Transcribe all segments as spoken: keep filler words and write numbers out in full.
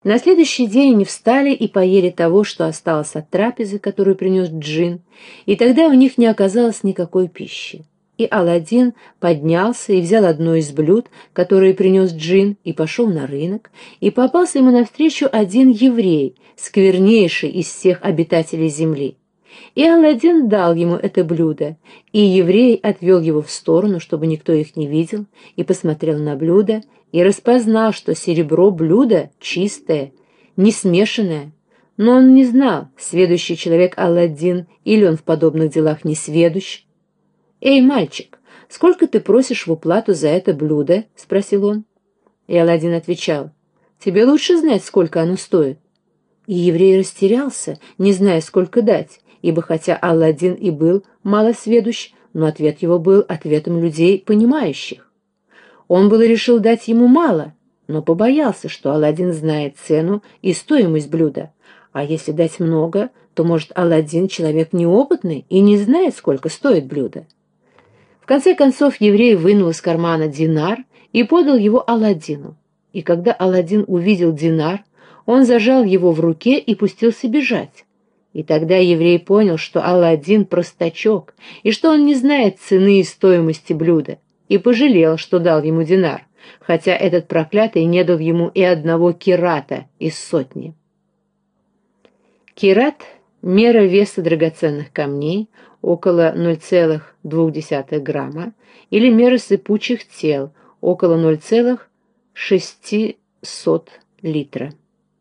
На следующий день они встали и поели того, что осталось от трапезы, которую принес джин, и тогда у них не оказалось никакой пищи. И Аладдин поднялся и взял одно из блюд, которое принес джин, и пошел на рынок, и попался ему навстречу один еврей, сквернейший из всех обитателей земли. И Аладдин дал ему это блюдо, и еврей отвел его в сторону, чтобы никто их не видел, и посмотрел на блюдо, и распознал, что серебро блюдо чистое, не смешанное. Но он не знал, сведущий человек Аладдин или он в подобных делах не сведущ. «Эй, мальчик, сколько ты просишь в уплату за это блюдо?» — спросил он. И Аладдин отвечал: «Тебе лучше знать, сколько оно стоит». И еврей растерялся, не зная, сколько дать, ибо хотя Аладдин и был малосведущ, но ответ его был ответом людей, понимающих. Он было решил дать ему мало, но побоялся, что Аладдин знает цену и стоимость блюда, а если дать много, то, может, Аладдин человек неопытный и не знает, сколько стоит блюдо. В конце концов еврей вынул из кармана динар и подал его Аладдину. И когда Аладдин увидел динар, он зажал его в руке и пустился бежать. И тогда еврей понял, что Аладдин простачок, и что он не знает цены и стоимости блюда, и пожалел, что дал ему динар, хотя этот проклятый не дал ему и одного кирата из сотни. Кират — мера веса драгоценных камней, около ноль целых две десятых грамма, или мера сыпучих тел, около ноль целых шесть сотых литра.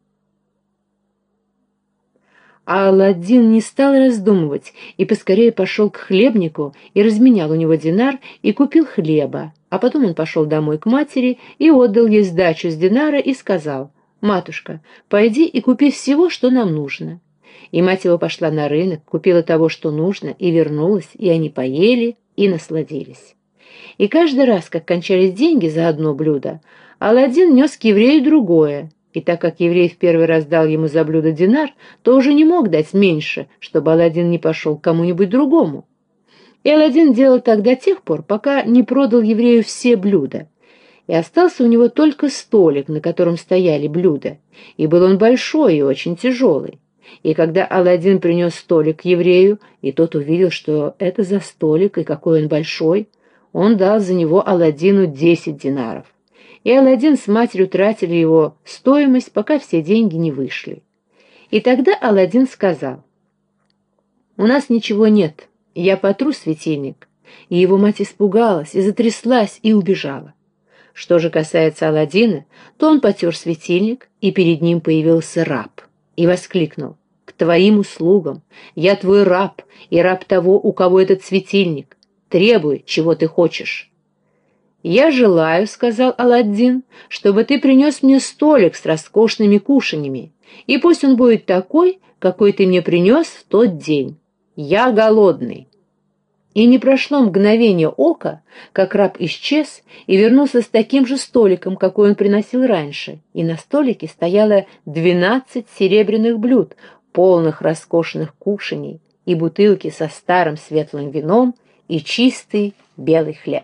А Аладдин не стал раздумывать и поскорее пошел к хлебнику и разменял у него динар и купил хлеба, а потом он пошел домой к матери и отдал ей сдачу с динара и сказал: «Матушка, пойди и купи всего, что нам нужно». И мать его пошла на рынок, купила того, что нужно, и вернулась, и они поели и насладились. И каждый раз, как кончались деньги за одно блюдо, Аладдин нес к еврею другое, и так как еврей в первый раз дал ему за блюдо динар, то уже не мог дать меньше, чтобы Аладдин не пошел к кому-нибудь другому. И Аладдин делал так до тех пор, пока не продал еврею все блюда. И остался у него только столик, на котором стояли блюда, и был он большой и очень тяжелый. И когда Аладдин принес столик к еврею, и тот увидел, что это за столик и какой он большой, он дал за него Аладдину десять динаров. И Аладдин с матерью тратили его стоимость, пока все деньги не вышли. И тогда Аладдин сказал: «У нас ничего нет, я потру светильник». И его мать испугалась и затряслась и убежала. Что же касается Аладдина, то он потер светильник, и перед ним появился раб, и воскликнул: «К твоим услугам! Я твой раб, и раб того, у кого этот светильник. Требуй, чего ты хочешь». «Я желаю, — сказал Аладдин, — чтобы ты принес мне столик с роскошными кушаньями, и пусть он будет такой, какой ты мне принес в тот день. Я голодный». И не прошло мгновение ока, как раб исчез и вернулся с таким же столиком, какой он приносил раньше, и на столике стояло двенадцать серебряных блюд, полных роскошных кушаний, и бутылки со старым светлым вином, и чистый белый хлеб.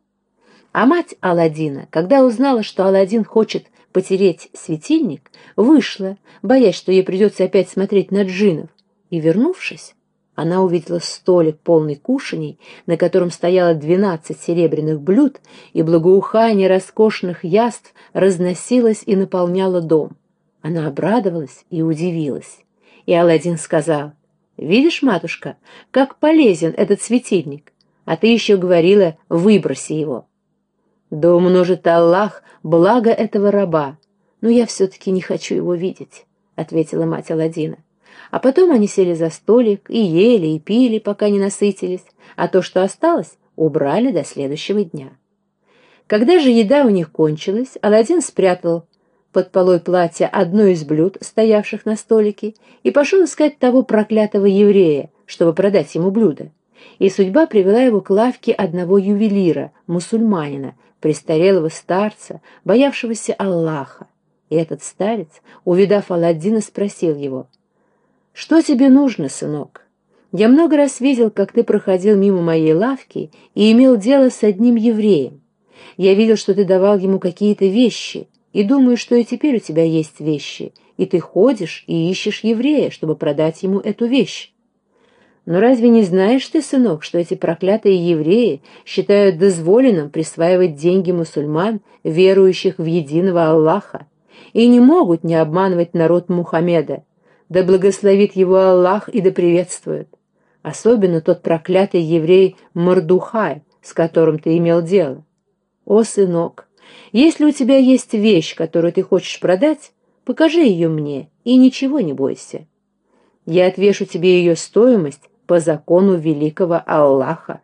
А мать Аладдина, когда узнала, что Аладдин хочет потереть светильник, вышла, боясь, что ей придется опять смотреть на джиннов, и, вернувшись, она увидела столик, полный кушаний, на котором стояло двенадцать серебряных блюд, и благоухание роскошных яств разносилось и наполняло дом. Она обрадовалась и удивилась. И Аладдин сказал: «Видишь, матушка, как полезен этот светильник, а ты еще говорила, выброси его». «Да умножит Аллах благо этого раба, но я все-таки не хочу его видеть», — ответила мать Аладдина. А потом они сели за столик и ели, и пили, пока не насытились, а то, что осталось, убрали до следующего дня. Когда же еда у них кончилась, Аладдин спрятал под полой платья одно из блюд, стоявших на столике, и пошел искать того проклятого еврея, чтобы продать ему блюдо. И судьба привела его к лавке одного ювелира, мусульманина, престарелого старца, боявшегося Аллаха. И этот старец, увидав Аладдина, спросил его: «Что тебе нужно, сынок? Я много раз видел, как ты проходил мимо моей лавки и имел дело с одним евреем. Я видел, что ты давал ему какие-то вещи, и думаешь, что и теперь у тебя есть вещи, и ты ходишь и ищешь еврея, чтобы продать ему эту вещь. Но разве не знаешь ты, сынок, что эти проклятые евреи считают дозволенным присваивать деньги мусульман, верующих в единого Аллаха, и не могут не обманывать народ Мухаммеда, да благословит его Аллах и да приветствует, особенно тот проклятый еврей Мордухай, с которым ты имел дело. О, сынок, если у тебя есть вещь, которую ты хочешь продать, покажи ее мне и ничего не бойся. Я отвешу тебе ее стоимость по закону великого Аллаха».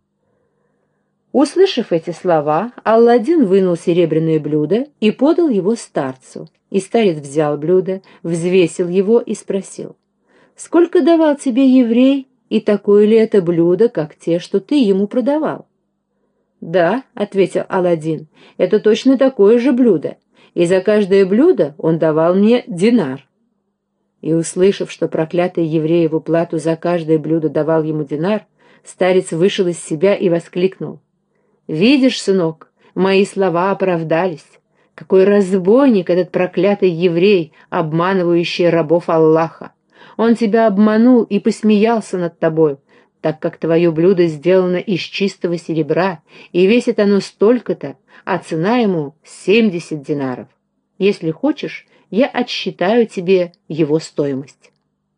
Услышав эти слова, Алладин вынул серебряное блюдо и подал его старцу. И старец взял блюдо, взвесил его и спросил: «Сколько давал тебе еврей, и такое ли это блюдо, как те, что ты ему продавал?» «Да», — ответил Алладин, — «это точно такое же блюдо, и за каждое блюдо он давал мне динар». И, услышав, что проклятый еврей в уплату за каждое блюдо давал ему динар, старец вышел из себя и воскликнул: «Видишь, сынок, мои слова оправдались. Какой разбойник этот проклятый еврей, обманывающий рабов Аллаха! Он тебя обманул и посмеялся над тобой, так как твое блюдо сделано из чистого серебра, и весит оно столько-то, а цена ему семьдесят динаров. Если хочешь, я отсчитаю тебе его стоимость».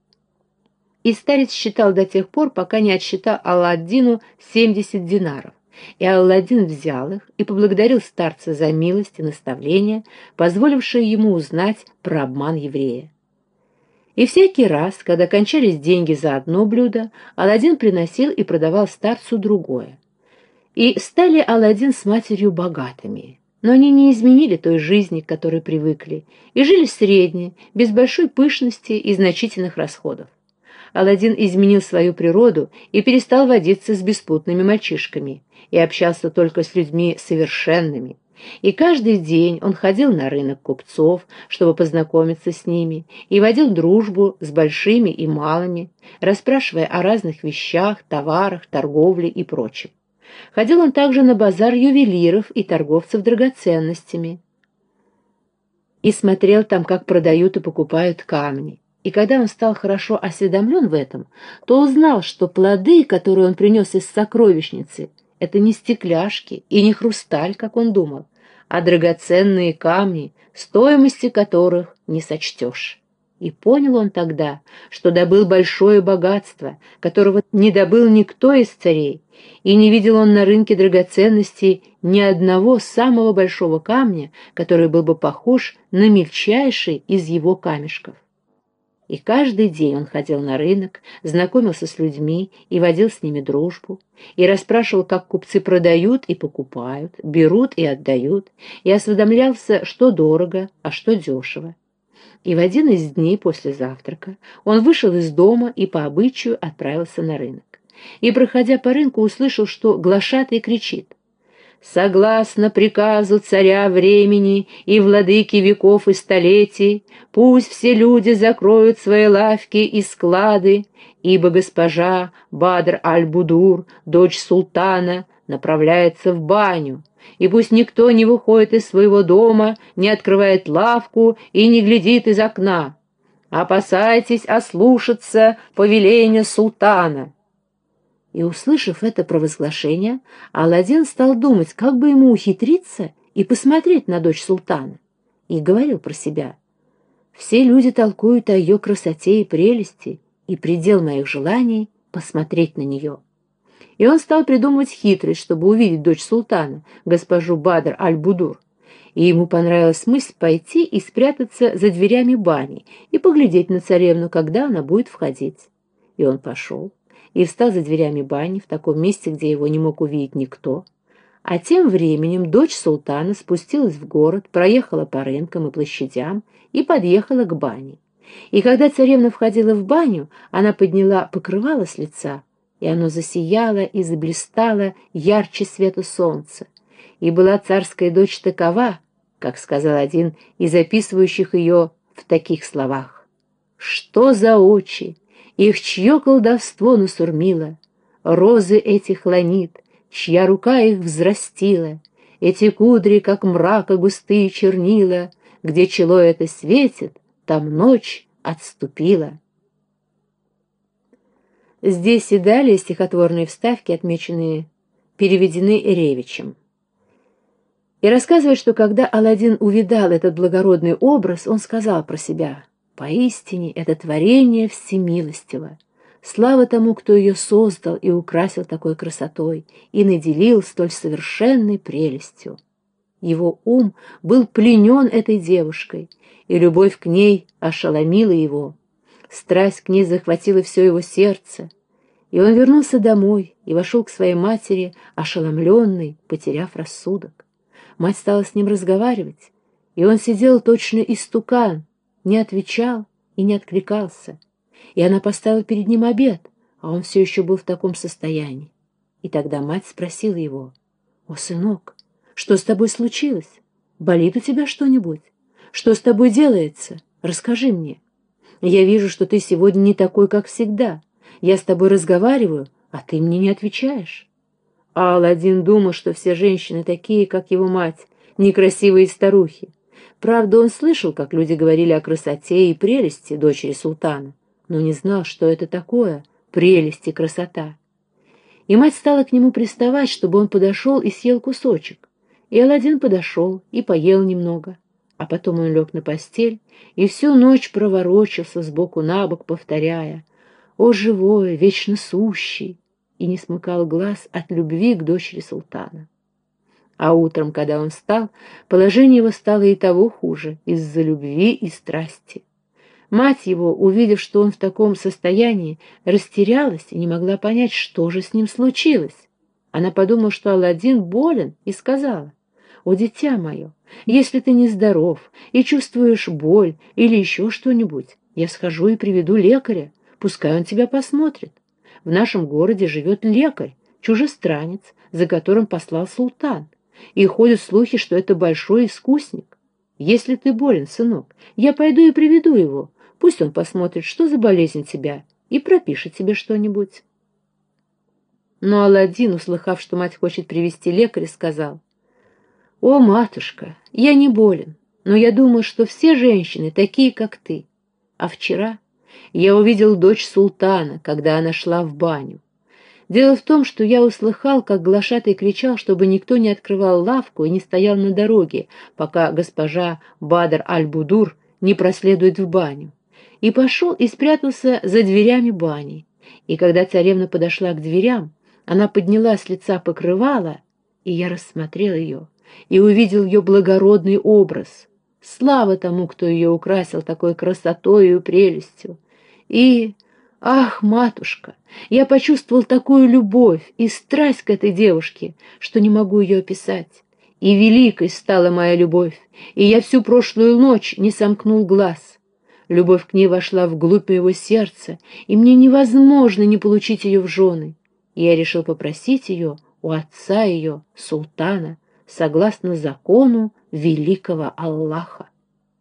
И старец считал до тех пор, пока не отсчитал Алладдину семьдесят динаров. И Алладдин взял их и поблагодарил старца за милость и наставление, позволившее ему узнать про обман еврея. И всякий раз, когда кончались деньги за одно блюдо, Алладдин приносил и продавал старцу другое. И стали Алладдин с матерью богатыми. Но они не изменили той жизни, к которой привыкли, и жили средне, без большой пышности и значительных расходов. Алладдин изменил свою природу и перестал водиться с беспутными мальчишками, и общался только с людьми совершенными. И каждый день он ходил на рынок купцов, чтобы познакомиться с ними, и водил дружбу с большими и малыми, расспрашивая о разных вещах, товарах, торговле и прочем. Ходил он также на базар ювелиров и торговцев драгоценностями и смотрел там, как продают и покупают камни. И когда он стал хорошо осведомлен в этом, то узнал, что плоды, которые он принес из сокровищницы, это не стекляшки и не хрусталь, как он думал, а драгоценные камни, стоимости которых не сочтешь. И понял он тогда, что добыл большое богатство, которого не добыл никто из царей, и не видел он на рынке драгоценностей ни одного самого большого камня, который был бы похож на мельчайший из его камешков. И каждый день он ходил на рынок, знакомился с людьми и водил с ними дружбу, и расспрашивал, как купцы продают и покупают, берут и отдают, и осведомлялся, что дорого, а что дешево. И в один из дней после завтрака он вышел из дома и по обычаю отправился на рынок. И, проходя по рынку, услышал, что глашатай кричит: «Согласно приказу царя времени и владыки веков и столетий, пусть все люди закроют свои лавки и склады, ибо госпожа Бадр аль-Будур, дочь султана, направляется в баню, и пусть никто не выходит из своего дома, не открывает лавку и не глядит из окна. Опасайтесь ослушаться повеления султана». И, услышав это провозглашение, Алладдин стал думать, как бы ему ухитриться и посмотреть на дочь султана, и говорил про себя: «Все люди толкуют о ее красоте и прелести, и предел моих желаний — посмотреть на нее». И он стал придумывать хитрость, чтобы увидеть дочь султана, госпожу Бадр аль-Будур. И ему понравилась мысль пойти и спрятаться за дверями бани и поглядеть на царевну, когда она будет входить. И он пошел и встал за дверями бани в таком месте, где его не мог увидеть никто. А тем временем дочь султана спустилась в город, проехала по рынкам и площадям и подъехала к бане. И когда царевна входила в баню, она подняла покрывало с лица, и оно засияло и заблистало ярче света солнца. И была царская дочь такова, как сказал один из записывающих ее в таких словах: «Что за очи! Их чье колдовство насурмило? Розы этих ланит, чья рука их взрастила? Эти кудри, как мрака густые чернила, где чело это светит, там ночь отступила. Здесь и далее стихотворные вставки, отмеченные, переведены Ревичем. И рассказывает, что когда Аладдин увидал этот благородный образ, он сказал про себя: «Поистине это творение всемилостиво. Слава тому, кто ее создал и украсил такой красотой и наделил столь совершенной прелестью». Его ум был пленен этой девушкой, и любовь к ней ошеломила его. Страсть к ней захватила все его сердце, и он вернулся домой и вошел к своей матери, ошеломленный, потеряв рассудок. Мать стала с ним разговаривать, и он сидел точно истукан, не отвечал и не откликался. И она поставила перед ним обед, а он все еще был в таком состоянии. И тогда мать спросила его: «О, сынок, что с тобой случилось? Болит у тебя что-нибудь? Что с тобой делается? Расскажи мне. Я вижу, что ты сегодня не такой, как всегда. Я с тобой разговариваю, а ты мне не отвечаешь». А Аладдин думал, что все женщины такие, как его мать, некрасивые старухи. Правда, он слышал, как люди говорили о красоте и прелести дочери султана, но не знал, что это такое прелесть и красота. И мать стала к нему приставать, чтобы он подошел и съел кусочек. И Аладдин подошел и поел немного. А потом он лег на постель и всю ночь проворочился сбоку на бок, повторяя: «О, живой, вечно сущий!» и не смыкал глаз от любви к дочери султана. А утром, когда он встал, положение его стало и того хуже из-за любви и страсти. Мать его, увидев, что он в таком состоянии, растерялась и не могла понять, что же с ним случилось. Она подумала, что Аладдин болен, и сказала: «О, дитя мое, если ты нездоров и чувствуешь боль или еще что-нибудь, я схожу и приведу лекаря, пускай он тебя посмотрит. В нашем городе живет лекарь, чужестранец, за которым послал султан, и ходят слухи, что это большой искусник. Если ты болен, сынок, я пойду и приведу его, пусть он посмотрит, что за болезнь тебя, и пропишет тебе что-нибудь». Но Аладдин, услыхав, что мать хочет привести лекаря, сказал: «О, матушка, я не болен, но я думаю, что все женщины такие, как ты. А вчера я увидел дочь султана, когда она шла в баню. Дело в том, что я услыхал, как глашатай кричал, чтобы никто не открывал лавку и не стоял на дороге, пока госпожа Бадр аль-Будур не проследует в баню. И пошел и спрятался за дверями бани. И когда царевна подошла к дверям, она подняла с лица покрывало, и я рассмотрел ее и увидел ее благородный образ. Слава тому, кто ее украсил такой красотой и прелестью. И, ах, матушка, я почувствовал такую любовь и страсть к этой девушке, что не могу ее описать. И великой стала моя любовь, и я всю прошлую ночь не сомкнул глаз. Любовь к ней вошла вглубь моего сердца, и мне невозможно не получить ее в жены. И я решил попросить ее у отца ее, султана, согласно закону великого Аллаха».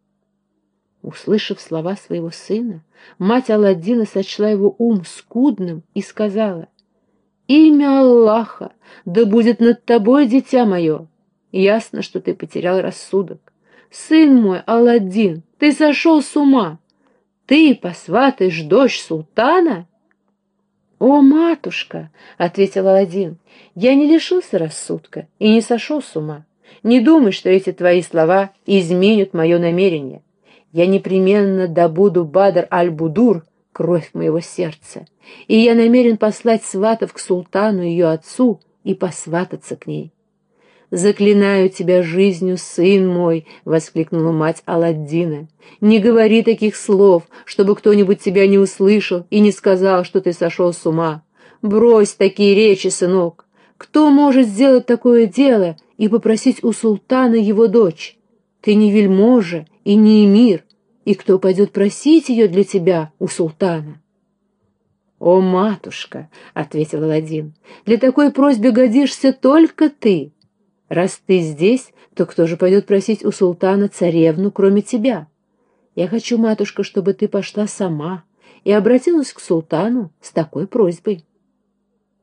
Услышав слова своего сына, мать Аладдина сочла его ум скудным и сказала: «Имя Аллаха да будет над тобой, дитя мое. Ясно, что ты потерял рассудок. Сын мой, Аладдин, ты сошел с ума. Ты посватаешь дочь султана?» «О, матушка!» — ответил Аладдин, — «я не лишился рассудка и не сошел с ума. Не думай, что эти твои слова изменят мое намерение. Я непременно добуду Бадр аль-Будур, кровь моего сердца, и я намерен послать сватов к султану и ее отцу и посвататься к ней». «Заклинаю тебя жизнью, сын мой!» — воскликнула мать Аладдина. «Не говори таких слов, чтобы кто-нибудь тебя не услышал и не сказал, что ты сошел с ума. Брось такие речи, сынок. Кто может сделать такое дело и попросить у султана его дочь? Ты не вельможа и не эмир, и кто пойдет просить ее для тебя у султана?» «О, матушка!» — ответил Аладдин, — «для такой просьбы годишься только ты. Раз ты здесь, то кто же пойдет просить у султана царевну, кроме тебя? Я хочу, матушка, чтобы ты пошла сама и обратилась к султану с такой просьбой».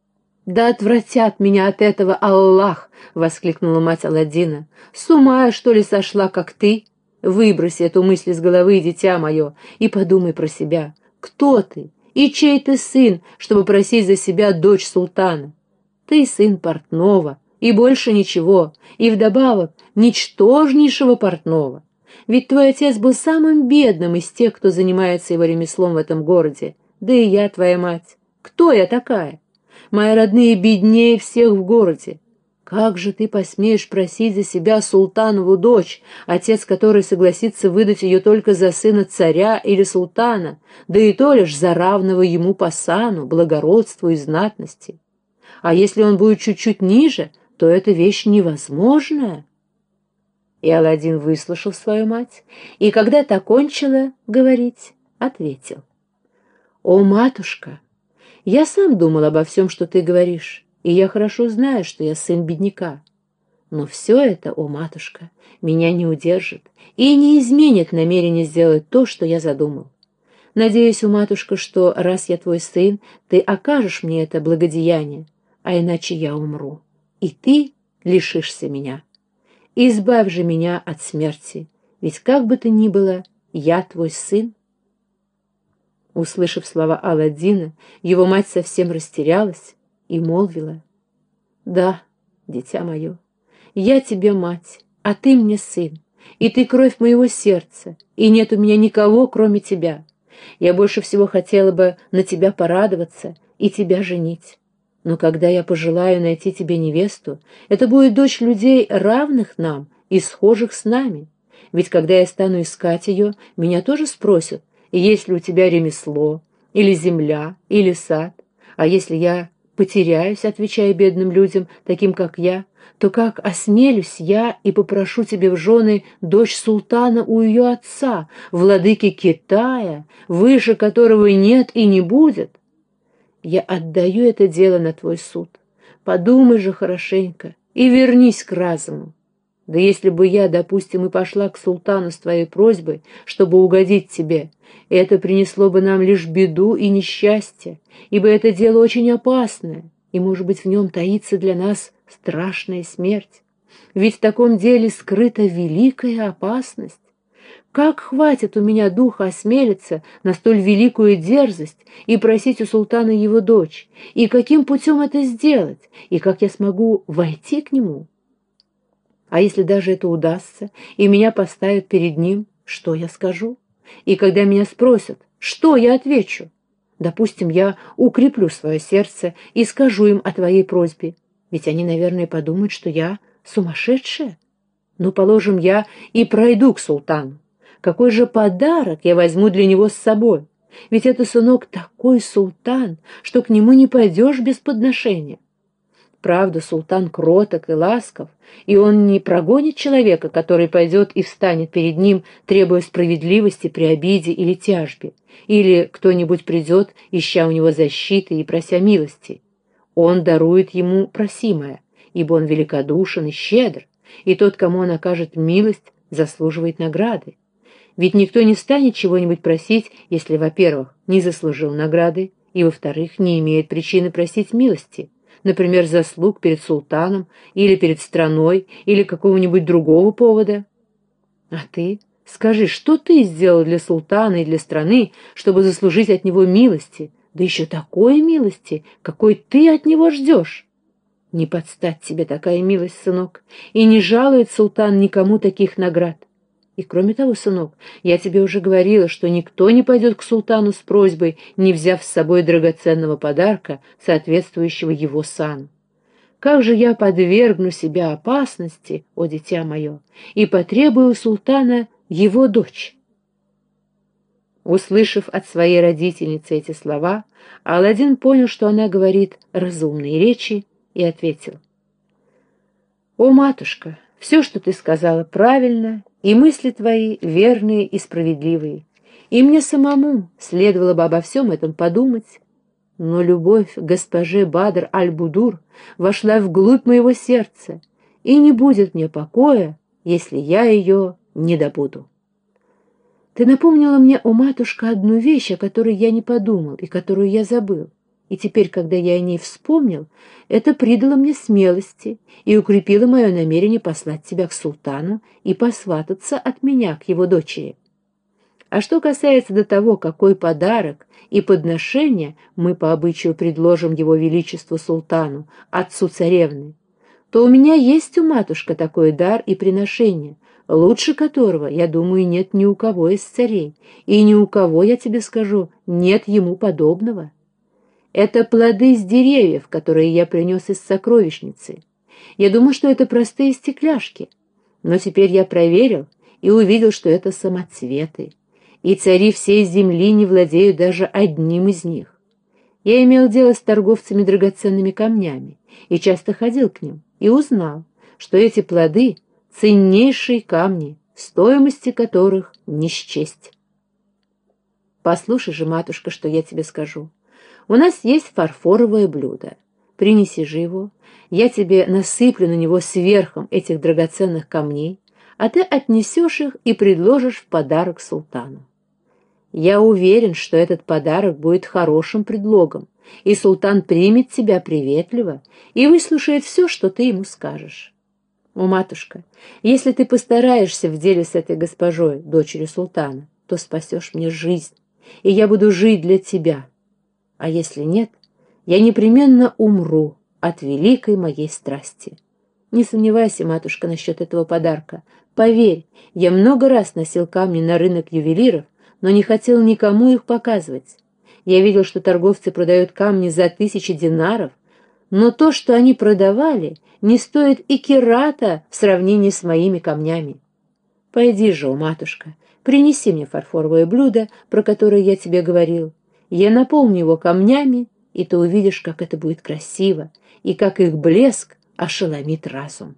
«Да отвратят меня от этого, Аллах!» — воскликнула мать Аладдина. «С ума я, что ли, сошла, как ты? Выброси эту мысль из головы, дитя мое, и подумай про себя. Кто ты и чей ты сын, чтобы просить за себя дочь султана? Ты сын портного, и больше ничего, и вдобавок ничтожнейшего портного. Ведь твой отец был самым бедным из тех, кто занимается его ремеслом в этом городе, да и я, твоя мать. Кто я такая? Мои родные беднее всех в городе. Как же ты посмеешь просить за себя султанову дочь, отец которой согласится выдать ее только за сына царя или султана, да и то лишь за равного ему по сану, благородству и знатности? А если он будет чуть-чуть ниже, то эта вещь невозможная». И Аладдин выслушал свою мать, и когда та кончила говорить, ответил: «О, матушка, я сам думал обо всем, что ты говоришь, и я хорошо знаю, что я сын бедняка. Но все это, о, матушка, меня не удержит и не изменит намерение сделать то, что я задумал. Надеюсь, о, матушка, что, раз я твой сын, ты окажешь мне это благодеяние, а иначе я умру, и ты лишишься меня. Избавь же меня от смерти, ведь как бы то ни было, я твой сын». Услышав слова Аладдина, его мать совсем растерялась и молвила: «Да, дитя мое, я тебе мать, а ты мне сын, и ты кровь моего сердца, и нет у меня никого, кроме тебя. Я больше всего хотела бы на тебя порадоваться и тебя женить. Но когда я пожелаю найти тебе невесту, это будет дочь людей, равных нам и схожих с нами. Ведь когда я стану искать ее, меня тоже спросят, есть ли у тебя ремесло, или земля, или сад. А если я потеряюсь, отвечая бедным людям, таким как я, то как осмелюсь я и попрошу тебе в жены дочь султана у ее отца, владыки Китая, выше которого нет и не будет? Я отдаю это дело на твой суд. Подумай же хорошенько и вернись к разуму. Да если бы я, допустим, и пошла к султану с твоей просьбой, чтобы угодить тебе, это принесло бы нам лишь беду и несчастье, ибо это дело очень опасное, и, может быть, в нем таится для нас страшная смерть. Ведь в таком деле скрыта великая опасность. Как хватит у меня духа осмелиться на столь великую дерзость и просить у султана его дочь, и каким путем это сделать, и как я смогу войти к нему? А если даже это удастся, и меня поставят перед ним, что я скажу? И когда меня спросят, что я отвечу? Допустим, я укреплю свое сердце и скажу им о твоей просьбе, ведь они, наверное, подумают, что я сумасшедшая. Ну, положим, я и пройду к султану. Какой же подарок я возьму для него с собой? Ведь это, сынок, такой султан, что к нему не пойдешь без подношения. Правда, султан кроток и ласков, и он не прогонит человека, который пойдет и встанет перед ним, требуя справедливости при обиде или тяжбе, или кто-нибудь придет, ища у него защиты и прося милости. Он дарует ему просимое, ибо он великодушен и щедр, и тот, кому он окажет милость, заслуживает награды. Ведь никто не станет чего-нибудь просить, если, во-первых, не заслужил награды, и, во-вторых, не имеет причины просить милости, например, заслуг перед султаном или перед страной или какого-нибудь другого повода. А ты скажи, что ты сделал для султана и для страны, чтобы заслужить от него милости, да еще такой милости, какой ты от него ждешь? Не подстать тебе такая милость, сынок, и не жалует султан никому таких наград. И кроме того, сынок, я тебе уже говорила, что никто не пойдет к султану с просьбой, не взяв с собой драгоценного подарка, соответствующего его сану. Как же я подвергну себя опасности, о дитя мое, и потребую у султана его дочь?» Услышав от своей родительницы эти слова, Аладдин понял, что она говорит разумные речи, и ответил: «О, матушка, все, что ты сказала, правильно, и мысли твои верные и справедливые, и мне самому следовало бы обо всем этом подумать, но любовь к госпоже Бадр аль-Будур вошла вглубь моего сердца, и не будет мне покоя, если я ее не добуду. Ты напомнила мне, о матушка, одну вещь, о которой я не подумал и которую я забыл. И теперь, когда я о ней вспомнил, это придало мне смелости и укрепило мое намерение послать тебя к султану и посвататься от меня к его дочери. А что касается до того, какой подарок и подношение мы по обычаю предложим его величеству султану, отцу царевны, то у меня есть у матушка такой дар и приношение, лучше которого, я думаю, нет ни у кого из царей, и ни у кого, я тебе скажу, нет ему подобного. Это плоды с деревьев, которые я принес из сокровищницы. Я думаю, что это простые стекляшки, но теперь я проверил и увидел, что это самоцветы, и цари всей земли не владеют даже одним из них. Я имел дело с торговцами драгоценными камнями и часто ходил к ним, и узнал, что эти плоды — ценнейшие камни, стоимости которых не счесть. Послушай же, матушка, что я тебе скажу. У нас есть фарфоровое блюдо. Принеси же его, я тебе насыплю на него сверхом этих драгоценных камней, а ты отнесешь их и предложишь в подарок султану. Я уверен, что этот подарок будет хорошим предлогом, и султан примет тебя приветливо и выслушает все, что ты ему скажешь. О, матушка, если ты постараешься в деле с этой госпожой, дочерью султана, то спасешь мне жизнь, и я буду жить для тебя. А если нет, я непременно умру от великой моей страсти. Не сомневайся, матушка, насчет этого подарка. Поверь, я много раз носил камни на рынок ювелиров, но не хотел никому их показывать. Я видел, что торговцы продают камни за тысячи динаров, но то, что они продавали, не стоит и керата в сравнении с моими камнями. Пойди же, о, матушка, принеси мне фарфоровое блюдо, про которое я тебе говорил. Я наполню его камнями, и ты увидишь, как это будет красиво, и как их блеск ошеломит разум.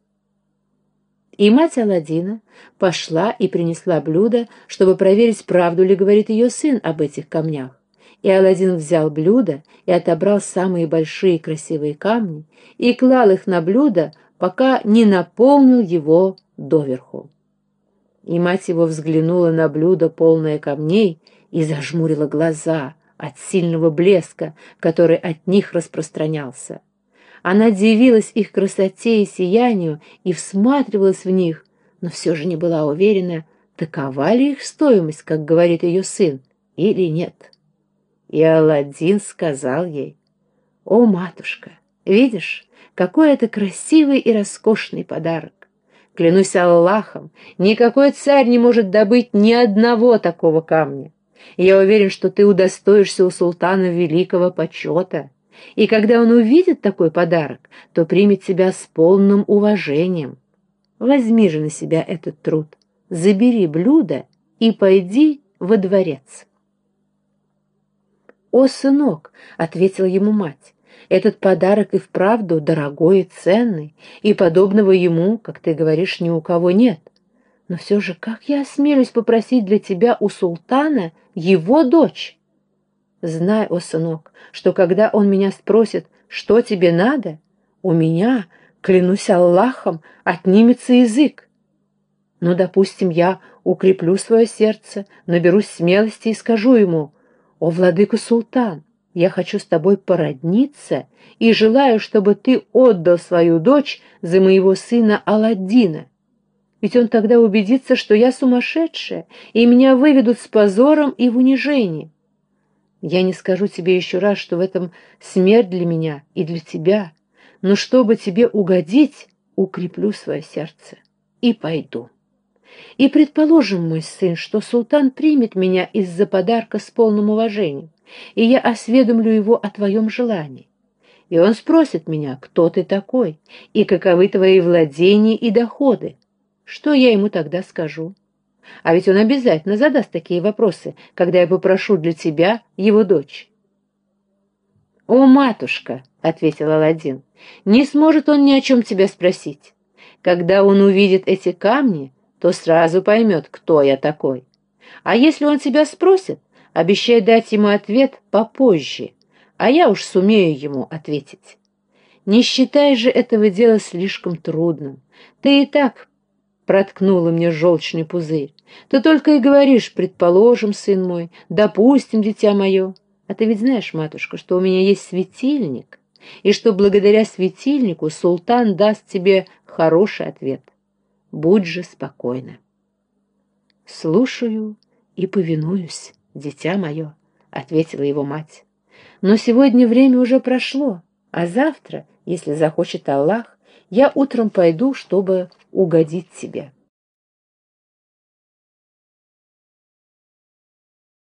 И мать Аладдина пошла и принесла блюдо, чтобы проверить, правду ли говорит ее сын об этих камнях. И Аладдин взял блюдо и отобрал самые большие красивые камни и клал их на блюдо, пока не наполнил его доверху. И мать его взглянула на блюдо, полное камней, и зажмурила глаза от сильного блеска, который от них распространялся. Она дивилась их красоте и сиянию и всматривалась в них, но все же не была уверена, такова ли их стоимость, как говорит ее сын, или нет. И Аладдин сказал ей: «О, матушка, видишь, какой это красивый и роскошный подарок! Клянусь Аллахом, никакой царь не может добыть ни одного такого камня. Я уверен, что ты удостоишься у султана великого почета, и когда он увидит такой подарок, то примет тебя с полным уважением. Возьми же на себя этот труд, забери блюдо и пойди во дворец». «О, сынок», — ответила ему мать, — «этот подарок и вправду дорогой и ценный, и подобного ему, как ты говоришь, ни у кого нет. Но все же как я осмелюсь попросить для тебя у султана его дочь? Знай, о, сынок, что когда он меня спросит, что тебе надо, у меня, клянусь Аллахом, отнимется язык. Но, допустим, я укреплю свое сердце, наберусь смелости и скажу ему: «О, владыка султан, я хочу с тобой породниться и желаю, чтобы ты отдал свою дочь за моего сына Аладдина». Ведь он тогда убедится, что я сумасшедшая, и меня выведут с позором и в унижении. Я не скажу тебе еще раз, что в этом смерть для меня и для тебя, но чтобы тебе угодить, укреплю свое сердце и пойду. И предположим, мой сын, что султан примет меня из-за подарка с полным уважением, и я осведомлю его о твоем желании. И он спросит меня, кто ты такой, и каковы твои владения и доходы. Что я ему тогда скажу? А ведь он обязательно задаст такие вопросы, когда я попрошу для тебя его дочь. «О, матушка», — ответил Аладдин, — «не сможет он ни о чем тебя спросить. Когда он увидит эти камни, то сразу поймет, кто я такой. А если он тебя спросит, обещай дать ему ответ попозже, а я уж сумею ему ответить. Не считай же этого дела слишком трудным. Ты и так проткнула мне желчный пузырь. Ты только и говоришь: предположим, сын мой, допустим, дитя мое. А ты ведь знаешь, матушка, что у меня есть светильник, и что благодаря светильнику султан даст тебе хороший ответ. Будь же спокойна». «Слушаю и повинуюсь, дитя мое», — ответила его мать. «Но сегодня время уже прошло, а завтра, если захочет Аллах, я утром пойду, чтобы угодить тебе».